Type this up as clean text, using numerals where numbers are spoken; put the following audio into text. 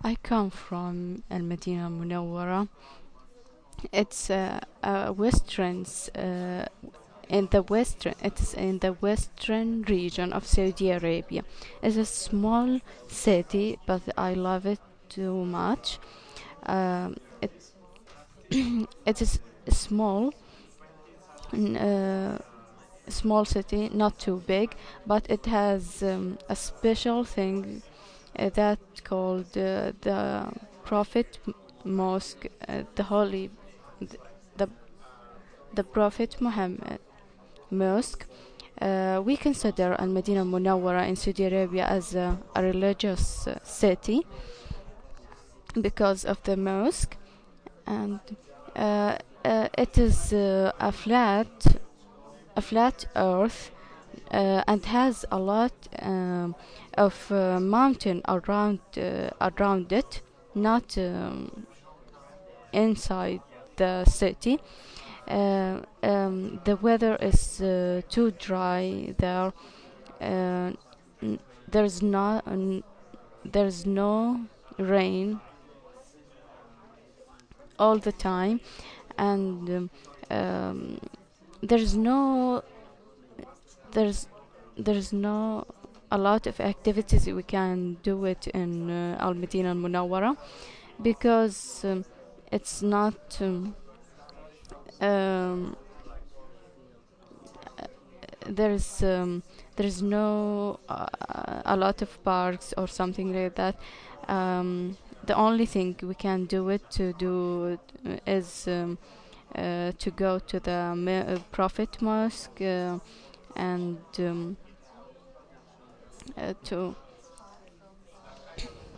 I come from Al Medina Munawwara. It's a western, in the western. It's in the western region of Saudi Arabia. It's a small city, but I love it too much. It it is small, n- small city, not too big, but it has a special thing that called the Prophet Mosque, the holy, the the Prophet Muhammad Mosque. We consider Al Medina Munawwara in Saudi Arabia as a religious city because of the mosque, and it is a flat earth, and has a lot of mountain around it, not inside the city. The weather is too dry there. Uh, n- there's there's no rain all the time, and there's no there's there's no a lot of activities we can do it in Al Medina Al Munawwara, because it's not um, there's there's no a lot of parks or something like that. The only thing we can do it to do is to go to the Prophet Mosque, and to